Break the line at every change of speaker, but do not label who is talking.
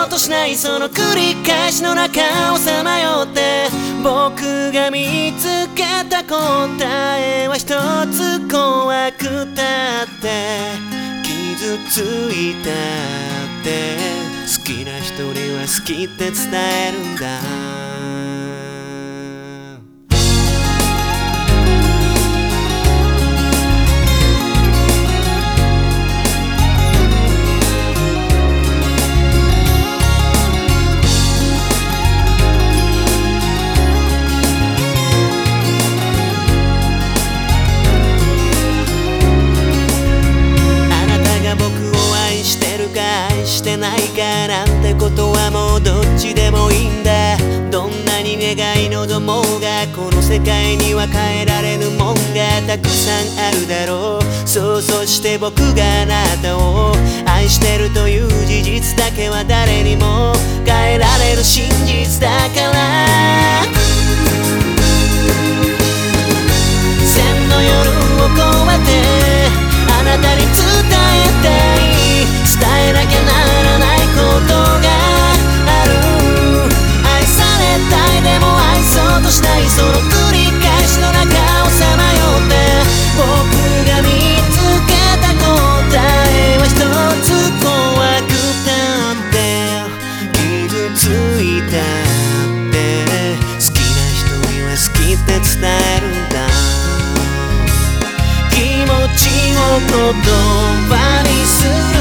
としないその繰り返しの中をさまよって、僕が見つけた答えは一つ、怖くたって傷ついたって、好きな人には好きって伝えるんだ。愛してないかなんてことはもうどっちでもいいんだ。どんなに願い望もうが、この世界には変えられぬもんがたくさんあるだろう。そうそして僕があなたを愛してるという事実だけは誰にも変えられる真実だから、千の夜を越えてあなたに伝えたい、伝えなきゃならないことがある。愛されたい、でも愛そうとしないその繰り返しの中をさまよって、僕が見つけた答えは一つ、怖くたって傷ついたって、好きな人には好きって伝えるんだ。気持ちを言葉にする